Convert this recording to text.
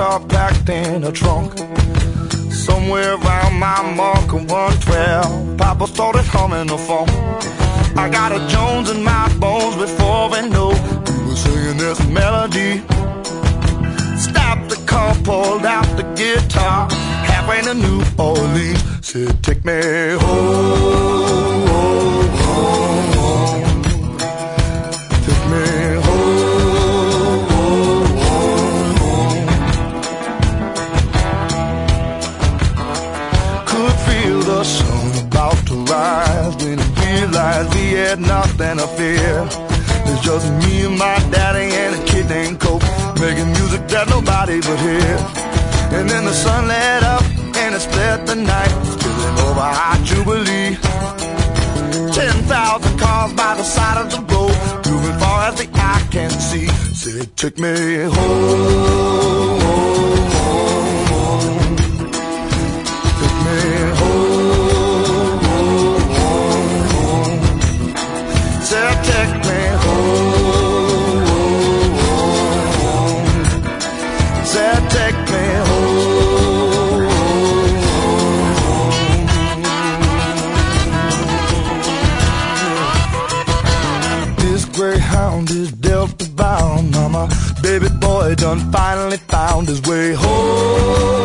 guitar packed in a trunk. Somewhere around my mark of 112, Papa started humming the phone. I got a Jones in my bones before we know we were singing this melody. Stopped the car, pulled out the guitar, halfway to New Orleans. Said, take me home, home, home. Take me home, home, home, home. Could feel the sun about to rise when I realized we had nothing to fear. It's just me and my daddy and a kid named Coke, making music that nobody would hear. And then the sun lit up and it split the night, spilling over High Jubilee. 10,000 cars by the side of the road, moving far as the eye can see. Said, take me home, home, home, home. Take me home, home, home, home. Said, take me home, home, home. Said, take me home, home, home. This greyhound is Delta bound. Now my baby boy done finally found his way home.